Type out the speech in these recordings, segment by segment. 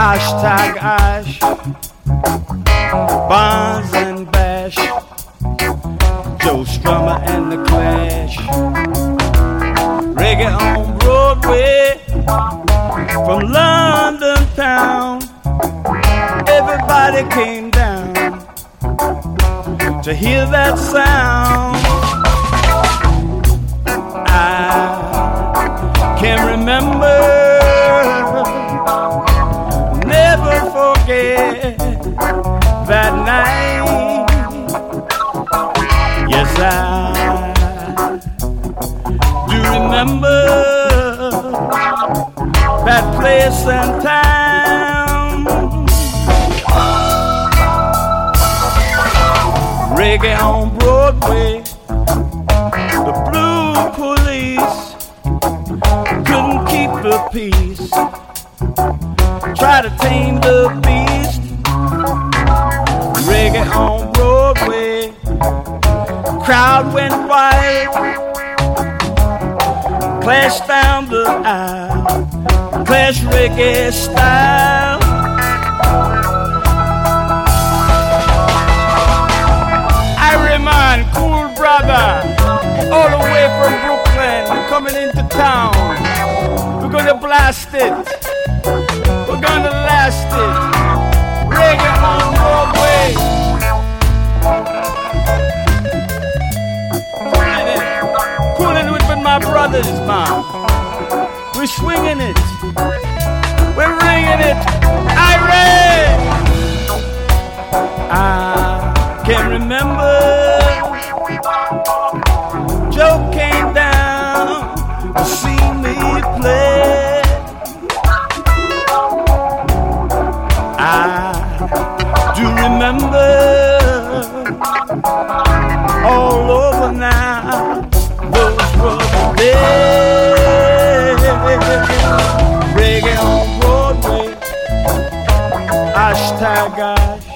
Hashtag Ash, Bonds and Bash, Joe Strummer and the Clash, reggae on Broadway, from London town. Everybody came down to hear that sound. I can remember, never forget that night. Yes, I do remember that place and time. Reggae on Broadway, the Blue Police couldn't keep the peace. Try to tame the beast. Reggae on Broadway, crowd went wild. Clash down the aisle, Clash reggae style. Iron Cool Brother, all the way from Brooklyn, coming into town. We're gonna blast it, we're gonna last it. Reggae on Broadway. Cooling it with my brothers, man. We're swinging it, we're ringing it. Irene! I can remember Joe came down to see me play. I do remember all over now. Those were the days. Reggae on Broadway. Hashtag Ash,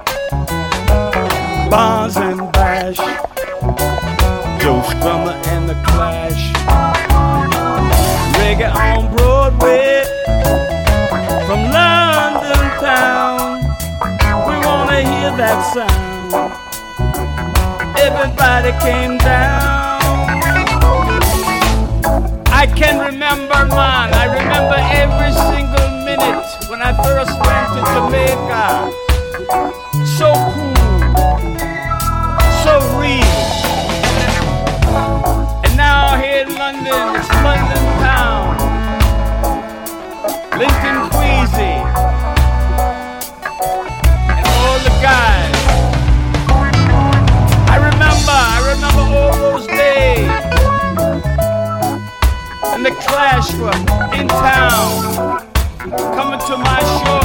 Bonds and Bash, Joe Strummer and the Clash. Reggae on Broadway, from London town. We wanna hear that sound. Everybody came down. I can remember, man, I remember every single minute when I first went to Jamaica. So cool, so real. And now here in London, it's London town. Linton Kwesi and all the guys. I remember all those days. And the Clash were in town, coming to my show.